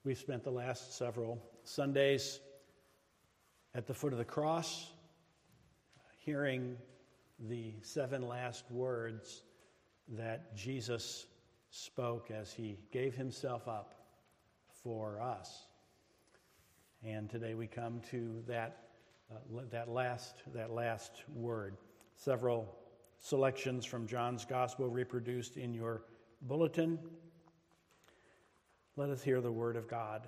We've spent the last several Sundays at the foot of the cross, hearing the 7 last words that Jesus spoke as he gave himself up for us. And today we come to that last word. Several selections from John's Gospel reproduced in your bulletin. Let us hear the word of God.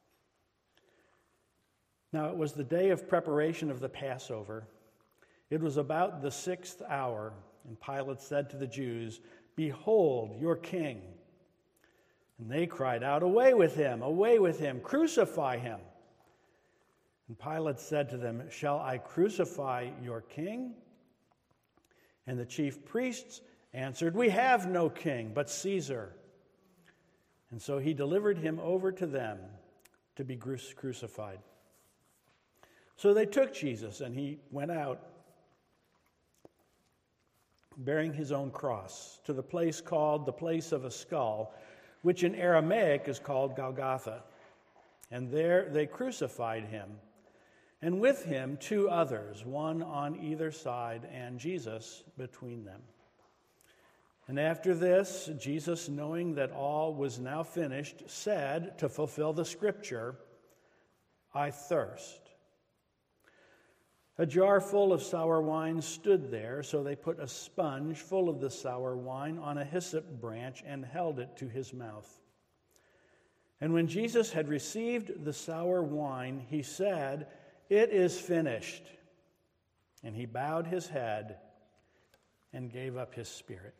Now it was the day of preparation of the Passover. It was about the 6th hour, and Pilate said to the Jews, "Behold, your king." And they cried out, away with him, crucify him." And Pilate said to them, "Shall I crucify your king?" And the chief priests answered, "We have no king but Caesar." And so he delivered him over to them to be crucified. So they took Jesus, and he went out, bearing his own cross, to the place called the Place of a Skull, which in Aramaic is called Golgotha. And there they crucified him, and with him 2 others, one on either side, and Jesus between them. And after this, Jesus, knowing that all was now finished, said, to fulfill the scripture, "I thirst." A jar full of sour wine stood there, so they put a sponge full of the sour wine on a hyssop branch and held it to his mouth. And when Jesus had received the sour wine, he said, "It is finished." And he bowed his head and gave up his spirit.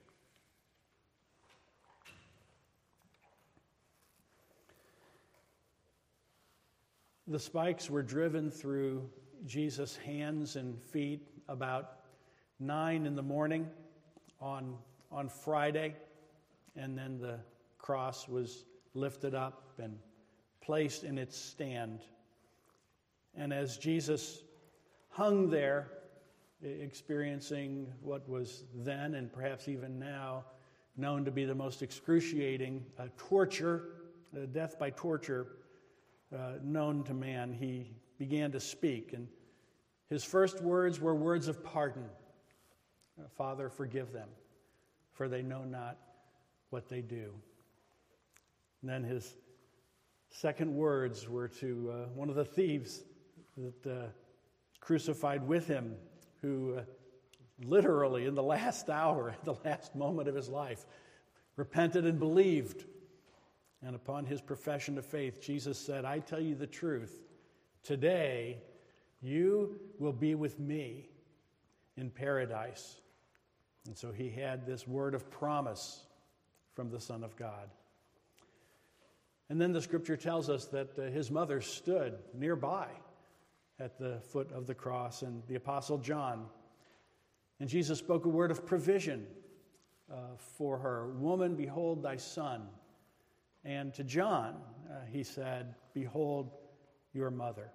The spikes were driven through Jesus' hands and feet about 9 in the morning on Friday, and then the cross was lifted up and placed in its stand. And as Jesus hung there, experiencing what was then and perhaps even now known to be the most excruciating torture, death by torture, known to man, he began to speak. And his first words were words of pardon. "Father, forgive them, for they know not what they do." And then his second words were to one of the thieves that crucified with him, who literally in the last hour, at the last moment of his life, repented and believed. And upon his profession of faith, Jesus said, "I tell you the truth, today you will be with me in paradise." And so he had this word of promise from the Son of God. And then the scripture tells us that his mother stood nearby at the foot of the cross, and the Apostle John. And Jesus spoke a word of provision for her. "Woman, behold thy son." And to John, he said, "Behold your mother."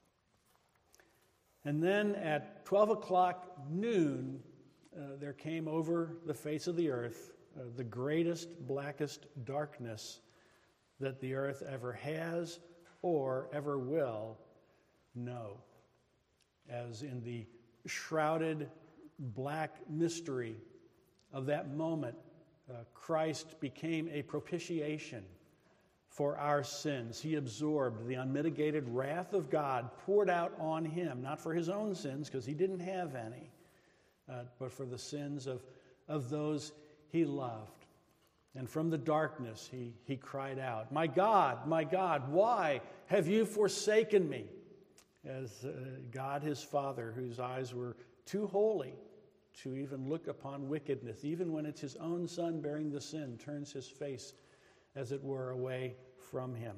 And then at 12 o'clock noon, there came over the face of the earth the greatest, blackest darkness that the earth ever has or ever will know. As in the shrouded black mystery of that moment, Christ became a propitiation for our sins. He absorbed the unmitigated wrath of God poured out on him, not for his own sins, because he didn't have any, but for the sins of those he loved. And from the darkness, he cried out, my God, why have you forsaken me?" As God, his Father, whose eyes were too holy to even look upon wickedness, even when it's his own Son bearing the sin, turns his face, as it were, away from him.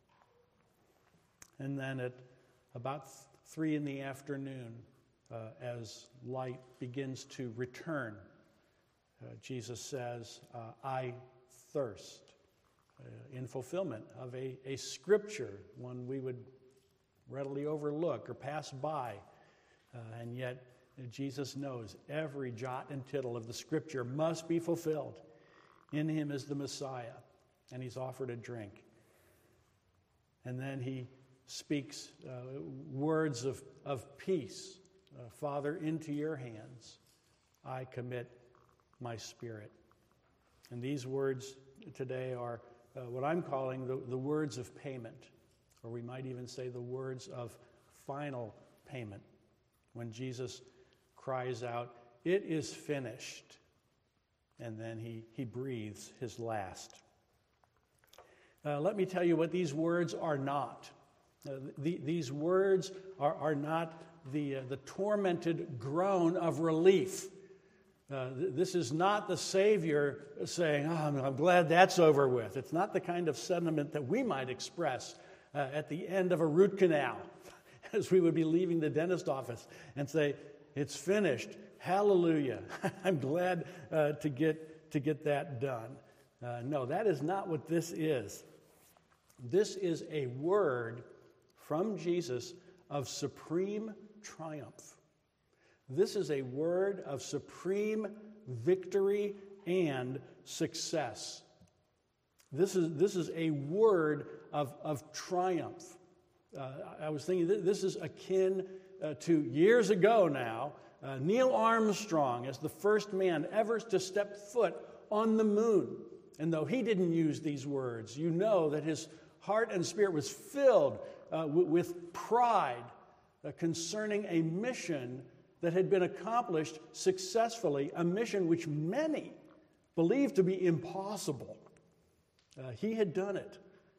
And then at about 3 in the afternoon, as light begins to return, Jesus says, "I thirst," in fulfillment of a scripture, one we would readily overlook or pass by. And yet Jesus knows every jot and tittle of the scripture must be fulfilled. In him is the Messiah, and he's offered a drink. And then he speaks words of peace. Father, into your hands I commit my spirit. And these words today are what I'm calling the words of payment, or we might even say the words of final payment, when Jesus cries out, "It is finished," and then he breathes his last. Let me tell you what these words are not. These words are not the tormented groan of relief. This is not the Savior saying, I'm glad that's over with. It's not the kind of sentiment that we might express at the end of a root canal as we would be leaving the dentist office and say, it's finished. Hallelujah. I'm glad to get that done. No, that is not what this is. This is a word from Jesus of supreme triumph. This is a word of supreme victory and success. This is a word of triumph. I was thinking this is akin to years ago now, Neil Armstrong as the first man ever to step foot on the moon. And though he didn't use these words, you know that his heart and spirit was filled with pride concerning a mission that had been accomplished successfully, a mission which many believed to be impossible. He had done it,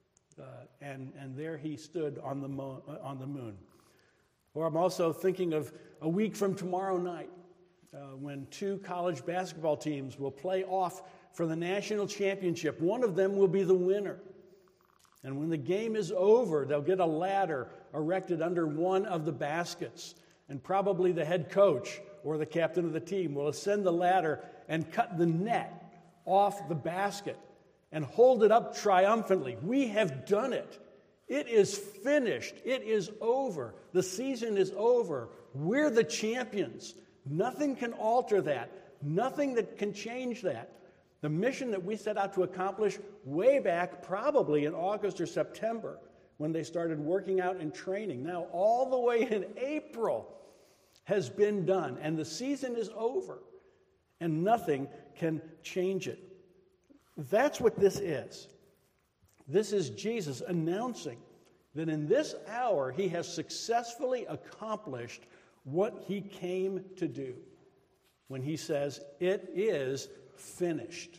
and there he stood on the moon. Or I'm also thinking of a week from tomorrow night, when two college basketball teams will play off for the national championship. One of them will be the winner. And when the game is over, they'll get a ladder erected under one of the baskets. And probably the head coach or the captain of the team will ascend the ladder and cut the net off the basket and hold it up triumphantly. We have done it. It is finished. It is over. The season is over. We're the champions. Nothing can alter that. Nothing that can change that. The mission that we set out to accomplish way back probably in August or September when they started working out and training, now all the way in April, has been done. And the season is over. And nothing can change it. That's what this is. This is Jesus announcing that in this hour he has successfully accomplished what he came to do when he says, "It is finished."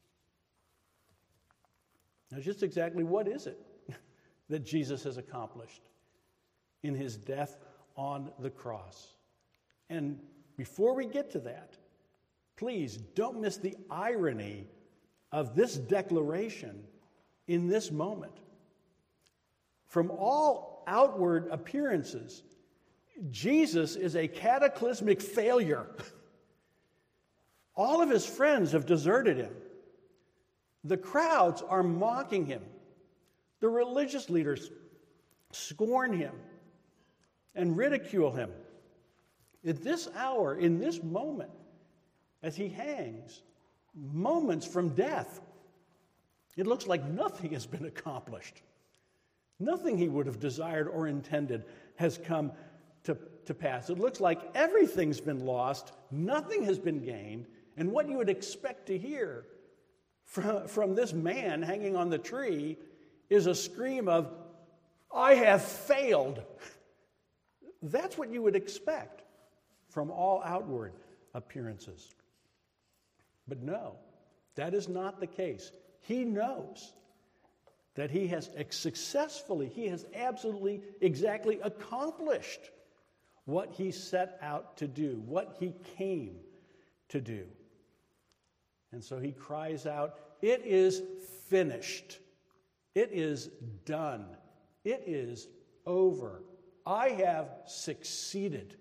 Now, just exactly what is it that Jesus has accomplished in his death on the cross? And before we get to that, please don't miss the irony of this declaration in this moment. From all outward appearances, Jesus is a cataclysmic failure. All of his friends have deserted him. The crowds are mocking him. The religious leaders scorn him and ridicule him. At this hour, in this moment, as he hangs, moments from death, it looks like nothing has been accomplished. Nothing he would have desired or intended has come to pass. It looks like everything's been lost, nothing has been gained, and what you would expect to hear from this man hanging on the tree is a scream of, "I have failed." That's what you would expect from all outward appearances. But no, that is not the case. He knows that he has absolutely, exactly accomplished what he set out to do, what he came to do. And so he cries out, "It is finished. It is done. It is over. I have succeeded."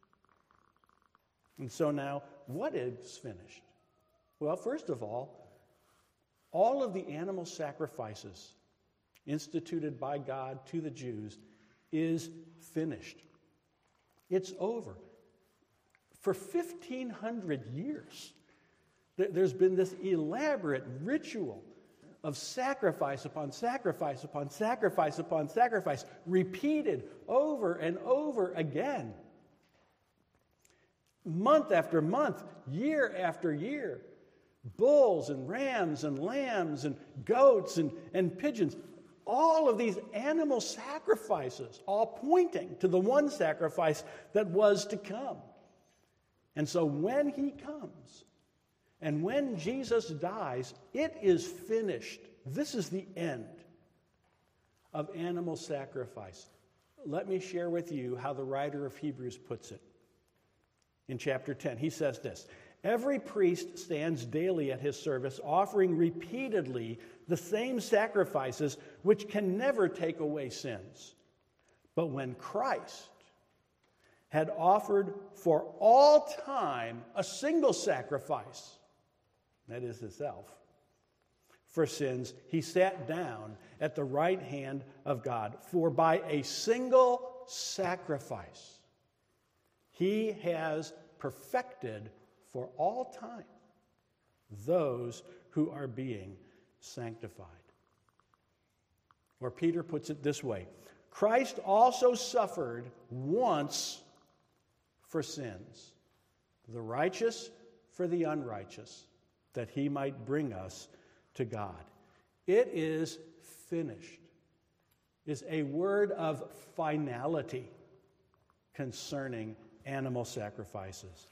And so now, what is finished? Well, first of all of the animal sacrifices instituted by God to the Jews is finished. It's over. For 1,500 years, there's been this elaborate ritual of sacrifice upon sacrifice upon sacrifice upon sacrifice, repeated over and over again. Month after month, year after year, bulls and rams and lambs and goats and pigeons, all of these animal sacrifices, all pointing to the one sacrifice that was to come. And so when he comes, and when Jesus dies, it is finished. This is the end of animal sacrifice. Let me share with you how the writer of Hebrews puts it. In chapter 10, he says this: "Every priest stands daily at his service, offering repeatedly the same sacrifices which can never take away sins. But when Christ had offered for all time a single sacrifice," that is himself, "for sins, he sat down at the right hand of God. For by a single sacrifice he has perfected for all time those who are being sanctified." Or Peter puts it this way: "Christ also suffered once for sins, the righteous for the unrighteous, that he might bring us to God." It is finished is a word of finality concerning animal sacrifices.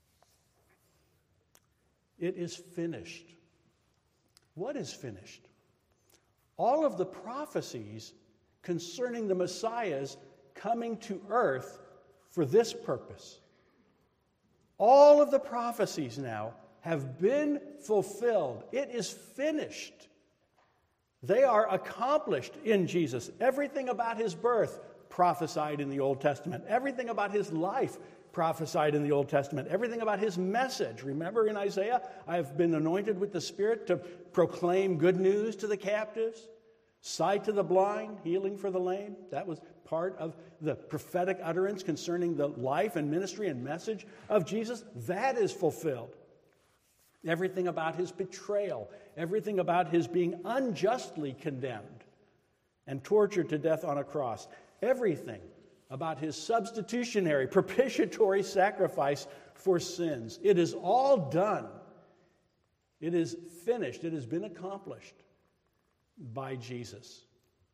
It is finished. What is finished? All of the prophecies concerning the Messiah's coming to earth for this purpose. All of the prophecies now have been fulfilled. It is finished. They are accomplished in Jesus. Everything about his birth prophesied in the Old Testament. Everything about his life prophesied in the Old Testament. Everything about his message. Remember in Isaiah, "I have been anointed with the Spirit to proclaim good news to the captives, sight to the blind, healing for the lame." That was part of the prophetic utterance concerning the life and ministry and message of Jesus. That is fulfilled. Everything about his betrayal, everything about his being unjustly condemned and tortured to death on a cross, everything about his substitutionary, propitiatory sacrifice for sins. It is all done. It is finished. It has been accomplished by Jesus.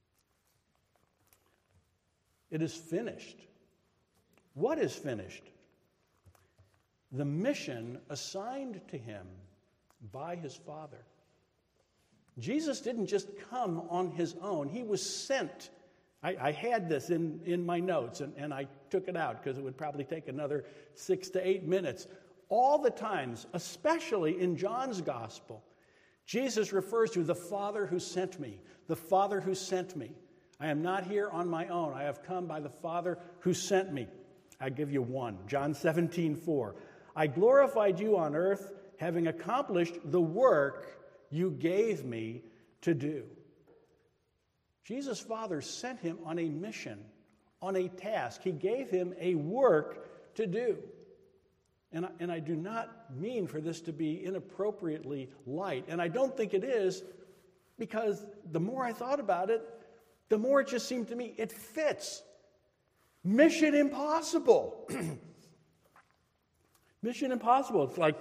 It is finished. What is finished? The mission assigned to him by his Father. Jesus didn't just come on his own. He was sent. I had this in my notes, and I took it out because it would probably take another 6 to 8 minutes. All the times, especially in John's Gospel, Jesus refers to the Father who sent me, the Father who sent me. I am not here on my own. I have come by the Father who sent me. I give you one. John 17:4. "I glorified you on earth, having accomplished the work you gave me to do." Jesus' Father sent him on a mission, on a task. He gave him a work to do. And I do not mean for this to be inappropriately light. And I don't think it is, because the more I thought about it, the more it just seemed to me it fits. Mission impossible. Mission impossible. It's like,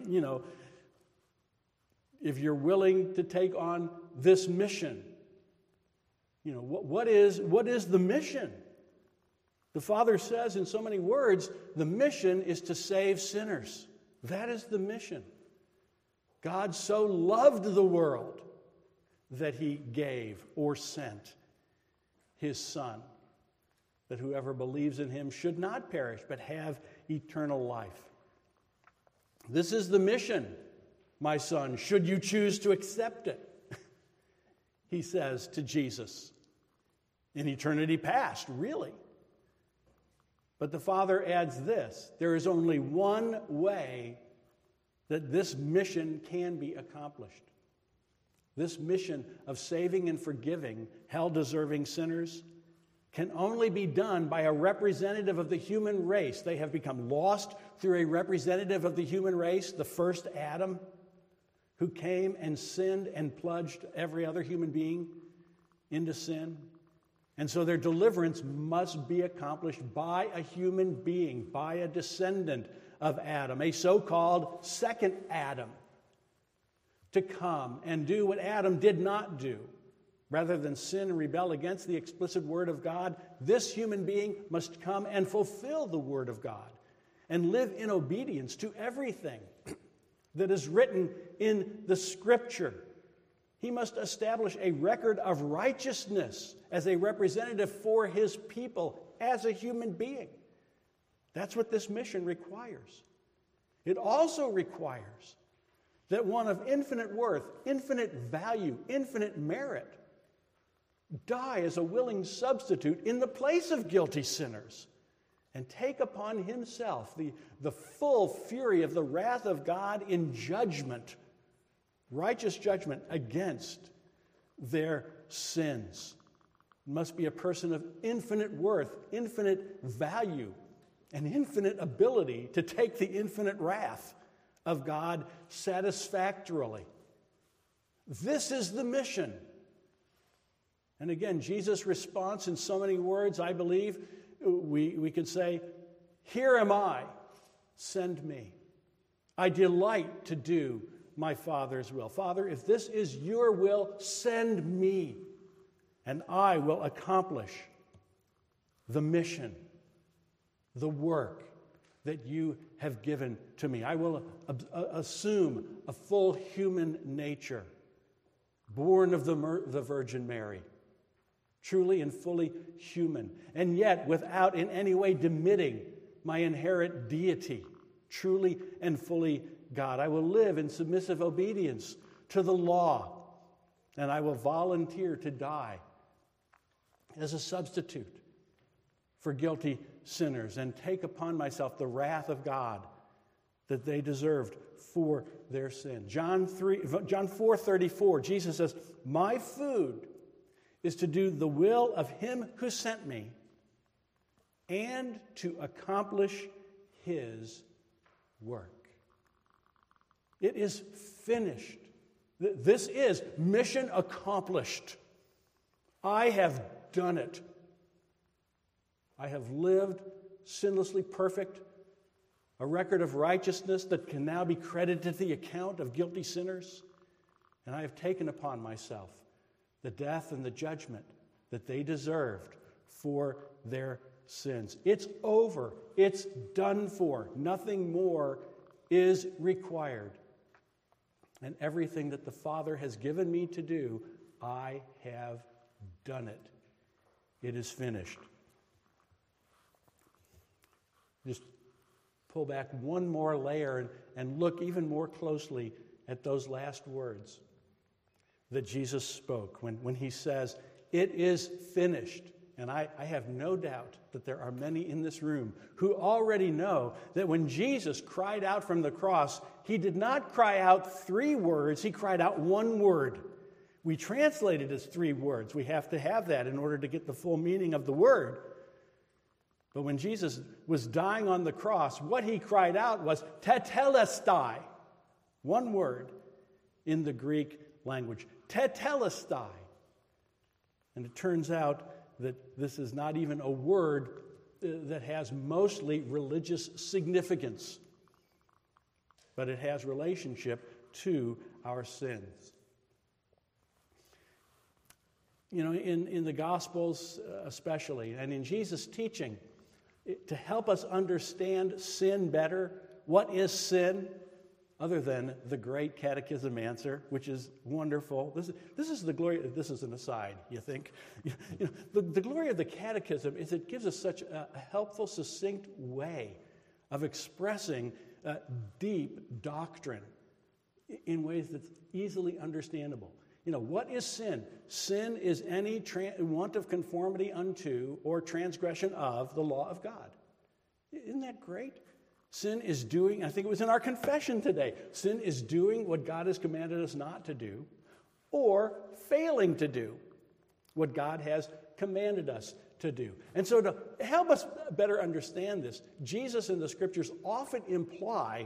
if you're willing to take on this mission, what is the mission? The Father says in so many words, the mission is to save sinners. That is the mission. God so loved the world that he gave or sent his Son, that whoever believes in him should not perish but have eternal life. This is the mission, my son, should you choose to accept it, he says to Jesus. In eternity past, really. But the Father adds this: there is only one way that this mission can be accomplished. This mission of saving and forgiving hell-deserving sinners can only be done by a representative of the human race. They have become lost through a representative of the human race, the first Adam, who came and sinned and plunged every other human being into sin. And so their deliverance must be accomplished by a human being, by a descendant of Adam, a so-called second Adam, to come and do what Adam did not do. Rather than sin and rebel against the explicit Word of God, this human being must come and fulfill the Word of God and live in obedience to everything that is written in the Scripture. He must establish a record of righteousness as a representative for his people as a human being. That's what this mission requires. It also requires that one of infinite worth, infinite value, infinite merit die as a willing substitute in the place of guilty sinners and take upon himself the full fury of the wrath of God in judgment, righteous judgment against their sins. It must be a person of infinite worth, infinite value, and infinite ability to take the infinite wrath of God satisfactorily. This is the mission. And again, Jesus' response in so many words, I believe, we could say, "Here am I, send me. I delight to do my Father's will." Father, if this is your will, send me, and I will accomplish the mission, the work that you have given to me. I will assume a full human nature, born of the Virgin Mary, truly and fully human, and yet without in any way diminishing my inherent deity, truly and fully God. I will live in submissive obedience to the law, and I will volunteer to die as a substitute for guilty sinners and take upon myself the wrath of God that they deserved for their sin. John 4:34, Jesus says, "My food is to do the will of him who sent me and to accomplish his work." It is finished. This is mission accomplished. I have done it. I have lived sinlessly perfect, a record of righteousness that can now be credited to the account of guilty sinners, and I have taken upon myself the death and the judgment that they deserved for their sins. It's over. It's done for. Nothing more is required. And everything that the Father has given me to do, I have done it. It is finished. Just pull back one more layer and look even more closely at those last words that Jesus spoke when he says, "It is finished." And I have no doubt that there are many in this room who already know that when Jesus cried out from the cross, he did not cry out 3 words, he cried out 1 word. We translate it as 3 words. We have to have that in order to get the full meaning of the word. But when Jesus was dying on the cross, what he cried out was tetelestai, 1 word in the Greek language, tetelestai. And it turns out that this is not even a word that has mostly religious significance, but it has relationship to our sins. You know, in the Gospels especially, and in Jesus' teaching, to help us understand sin better, what is sin, other than the great catechism answer, which is wonderful. This is the glory. This is an aside, you think. The glory of the catechism is it gives us such a helpful, succinct way of expressing deep doctrine in ways that's easily understandable. You know, what is sin? Sin is any want of conformity unto or transgression of the law of God. Isn't that great? Sin is doing, I think it was in our confession today, sin is doing what God has commanded us not to do, or failing to do what God has commanded us to do. And so to help us better understand this, Jesus in the Scriptures often imply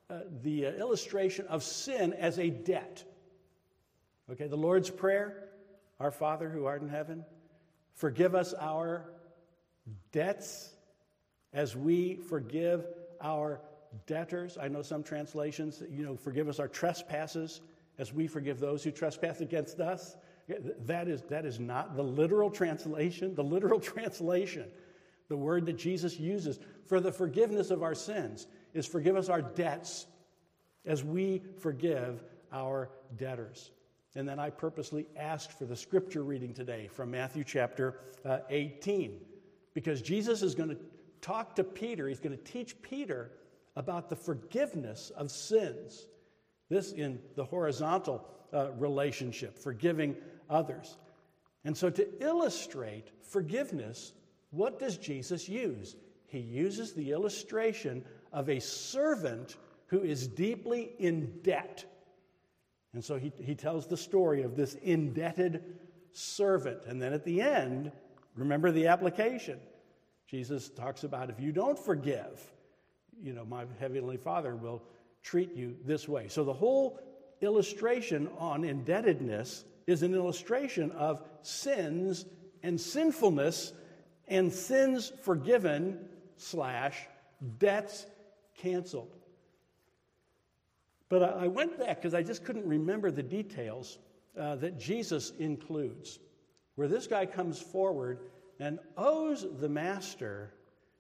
the illustration of sin as a debt. Okay, the Lord's Prayer, our Father who art in heaven, forgive us our debts as we forgive our debtors. I know some translations, forgive us our trespasses as we forgive those who trespass against us. That is not the literal translation. The literal translation, the word that Jesus uses for the forgiveness of our sins, is forgive us our debts as we forgive our debtors. And then I purposely asked for the scripture reading today from Matthew chapter 18, because Jesus is going to talk to Peter. He's going to teach Peter about the forgiveness of sins. This in the horizontal relationship, forgiving others. And so to illustrate forgiveness, what does Jesus use? He uses the illustration of a servant who is deeply in debt. And so he tells the story of this indebted servant. And then at the end, remember the application. Jesus talks about if you don't forgive, my heavenly Father will treat you this way. So the whole illustration on indebtedness is an illustration of sins and sinfulness and sins forgiven / debts canceled. But I went back because I just couldn't remember the details that Jesus includes, where this guy comes forward and owes the master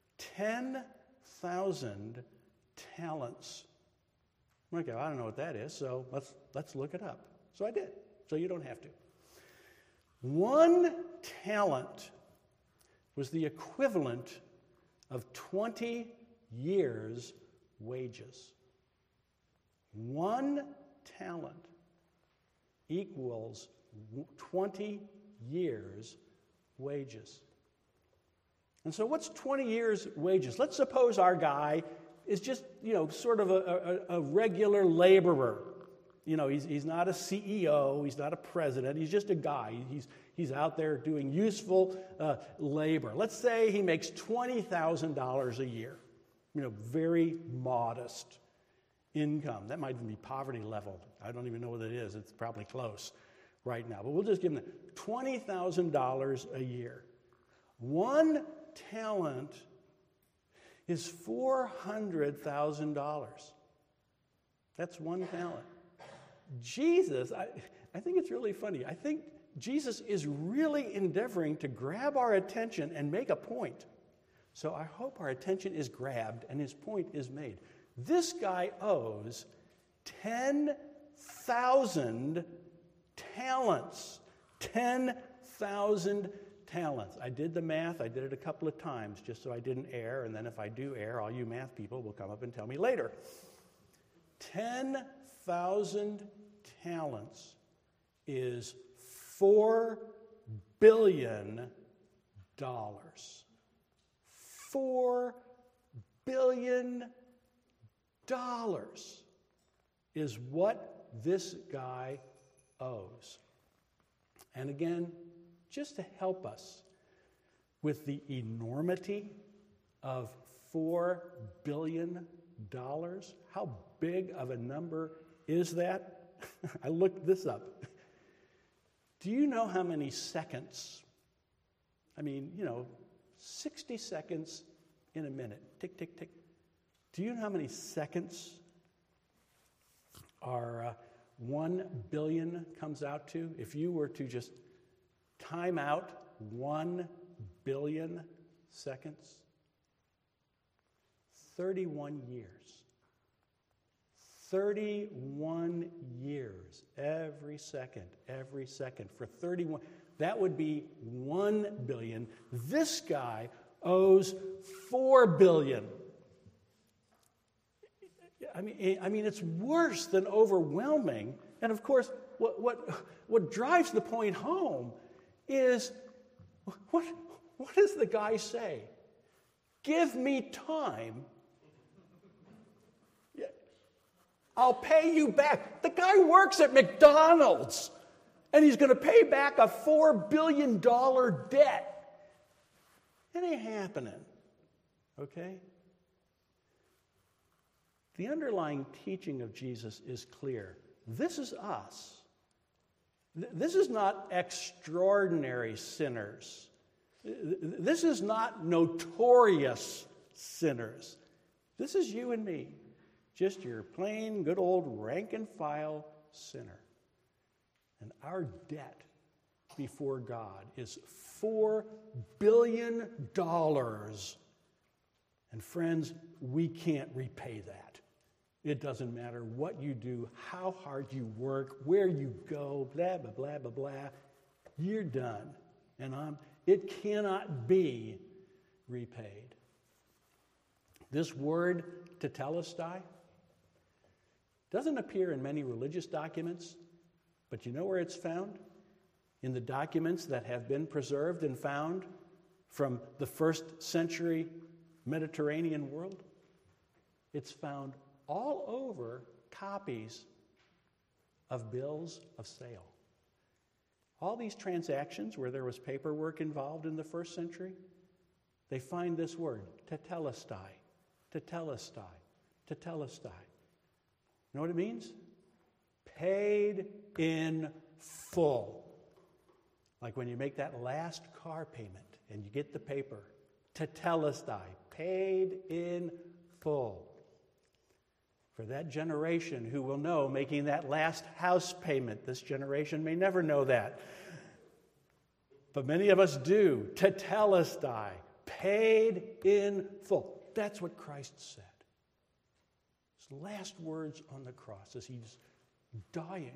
10,000 talents. Okay, I don't know what that is, so let's look it up. So I did, so you don't have to. 1 talent was the equivalent of 20 years' wages. 1 talent equals 20 years' wages. And so what's 20 years' wages? Let's suppose our guy is just, sort of a regular laborer. He's not a CEO, he's not a president, he's just a guy. He's out there doing useful labor. Let's say he makes $20,000 a year. Very modest income. That might even be poverty level. I don't even know what it is. It's probably close right now. But we'll just give him $20,000 a year. 1 talent is $400,000. That's 1 talent. Jesus, I think it's really funny. I think Jesus is really endeavoring to grab our attention and make a point. So I hope our attention is grabbed and his point is made. This guy owes 10,000 talents. 10,000 talents. I did the math. I did it a couple of times just so I didn't err. And then if I do err, all you math people will come up and tell me later. 10,000 talents is $4 billion. $4 billion is what this guy owes. And again, just to help us with the enormity of $4 billion, how big of a number is that? I looked this up. Do you know how many seconds? 60 seconds in a minute. Tick, tick, tick. Do you know how many seconds our 1 billion comes out to? If you were to just time out 1 billion seconds, 31 years. 31 years, every second, for 31. That would be 1 billion. This guy owes 4 billion. I mean, it's worse than overwhelming. And of course, what drives the point home is, what does the guy say? Give me time. I'll pay you back. The guy works at McDonald's, and he's going to pay back a $4 billion debt. It ain't happening, okay? The underlying teaching of Jesus is clear. This is us. This is not extraordinary sinners. This is not notorious sinners. This is you and me, just your plain, good old rank and file sinner. And our debt before God is $4 billion. And friends, we can't repay that. It doesn't matter what you do, how hard you work, where you go, blah, blah, blah, blah, blah. You're done. And it cannot be repaid. This word, tetelestai, doesn't appear in many religious documents, but you know where it's found? In the documents that have been preserved and found from the first century Mediterranean world. It's found all over copies of bills of sale. All these transactions where there was paperwork involved in the first century, they find this word, tetelestai, tetelestai, tetelestai. You know what it means? Paid in full. Like when you make that last car payment and you get the paper, tetelestai, paid in full. For that generation who will know making that last house payment, this generation may never know that. But many of us do. Tetelestai, paid in full. That's what Christ said. His last words on the cross as he's dying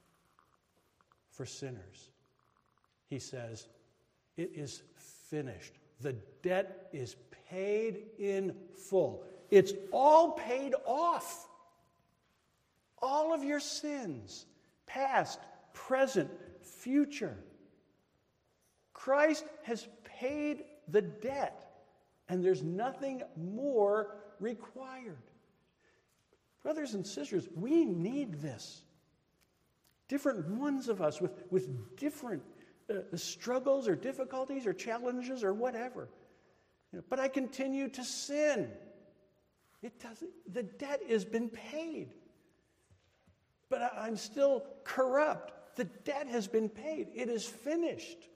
for sinners. He says, it is finished. The debt is paid in full. It's all paid off. All of your sins, past, present, future. Christ has paid the debt, and there's nothing more required. Brothers and sisters, we need this. Different ones of us with different struggles or difficulties or challenges or whatever. But I continue to sin. The debt has been paid. But I'm still corrupt. The debt has been paid. It is finished.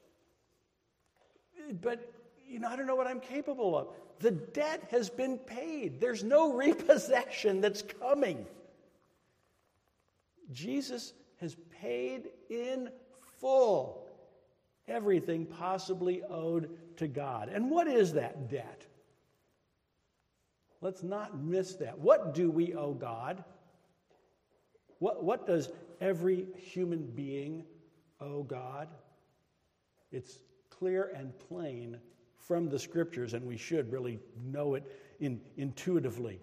But, I don't know what I'm capable of. The debt has been paid. There's no repossession that's coming. Jesus has paid in full everything possibly owed to God. And what is that debt? Let's not miss that. What do we owe God? What does every human being owe God? It's clear and plain from the Scriptures, and we should really know it intuitively.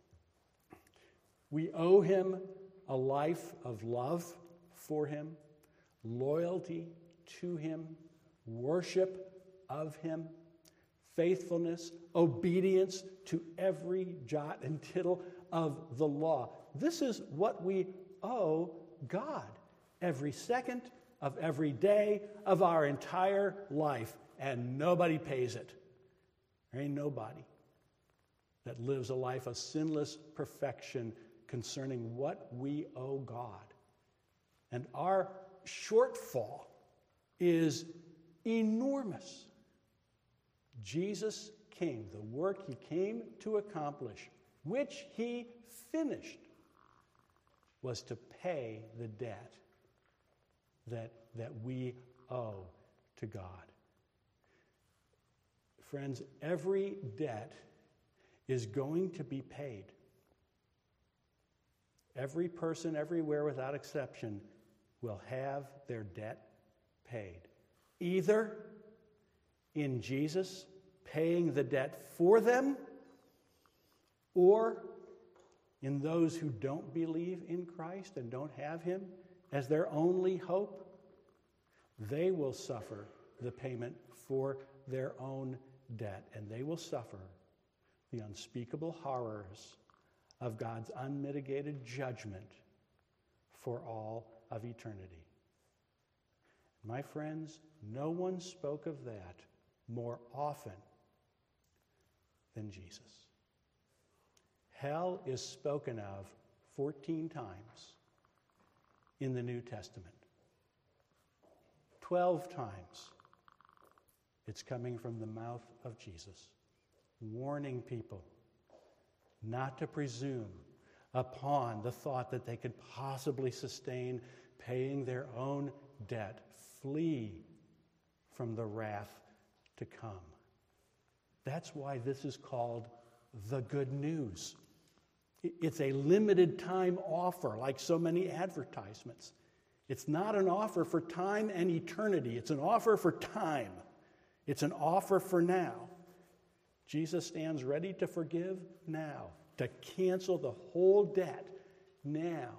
We owe him a life of love for him, loyalty to him, worship of him, faithfulness, obedience to every jot and tittle of the law. This is what we owe God every second of every day of our entire life, and nobody pays it. There ain't nobody that lives a life of sinless perfection concerning what we owe God. And our shortfall is enormous. Jesus came, the work he came to accomplish, which he finished, was to pay the debt that we owe to God. Friends, every debt is going to be paid. Every person, everywhere, without exception, will have their debt paid. Either in Jesus paying the debt for them, or in those who don't believe in Christ and don't have him as their only hope, they will suffer the payment for their own debt, and they will suffer the unspeakable horrors of God's unmitigated judgment for all of eternity. My friends, no one spoke of that more often than Jesus. Hell is spoken of 14 times in the New Testament. 12 times it's coming from the mouth of Jesus, warning people not to presume upon the thought that they could possibly sustain paying their own debt. Flee from the wrath to come. That's why this is called the good news. It's a limited time offer, like so many advertisements. It's not an offer for time and eternity. It's an offer for time. It's an offer for now. Jesus stands ready to forgive now, to cancel the whole debt now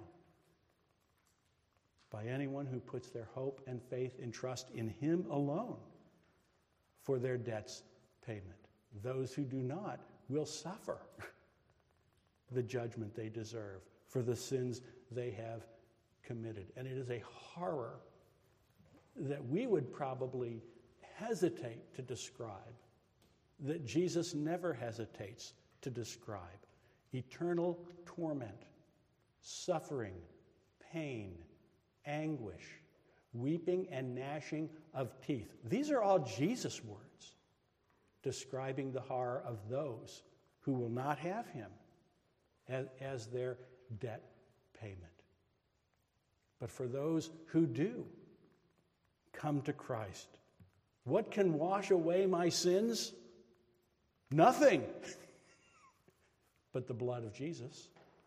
by anyone who puts their hope and faith and trust in him alone for their debt's payment. Those who do not will suffer the judgment they deserve for the sins they have committed. And it is a horror that we would probably hesitate to describe, that Jesus never hesitates to describe. Eternal torment, suffering, pain, anguish, weeping and gnashing of teeth. These are all Jesus' words describing the horror of those who will not have him as their debt payment. But for those who do come to Christ, what can wash away my sins? Nothing but the blood of Jesus.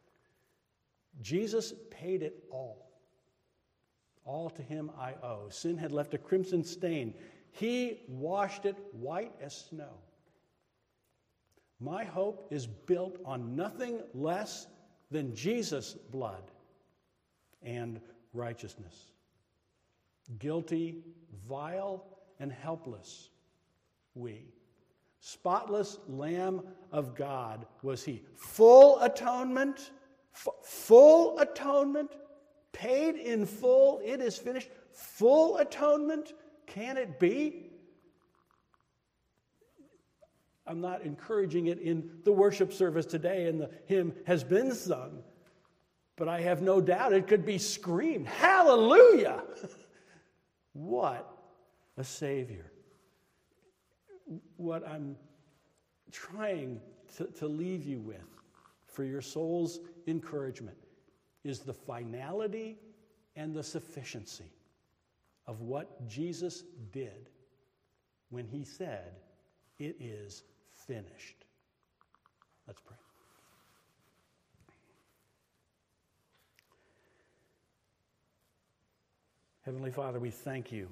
Jesus paid it all. All to him I owe. Sin had left a crimson stain. He washed it white as snow. My hope is built on nothing less than Jesus' blood and righteousness. Guilty, vile, and helpless, we. Spotless Lamb of God was he. Full atonement, full atonement, paid in full, it is finished. Full atonement, can it be? I'm not encouraging it in the worship service today, and the hymn has been sung, but I have no doubt it could be screamed, hallelujah! What a Savior. What I'm trying to leave you with for your soul's encouragement is the finality and the sufficiency of what Jesus did when he said, "It is finished." Let's pray. Heavenly Father, we thank you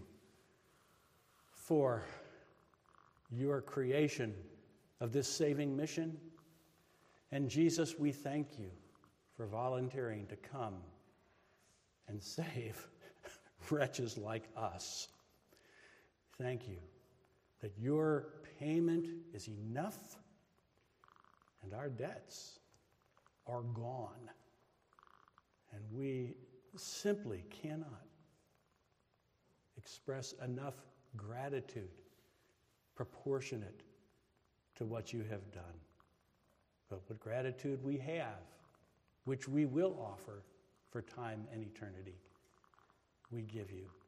for your creation of this saving mission. And Jesus, we thank you for volunteering to come and save wretches like us. Thank you that your payment is enough and our debts are gone. And we simply cannot express enough gratitude proportionate to what you have done. But what gratitude we have, which we will offer for time and eternity, we give you.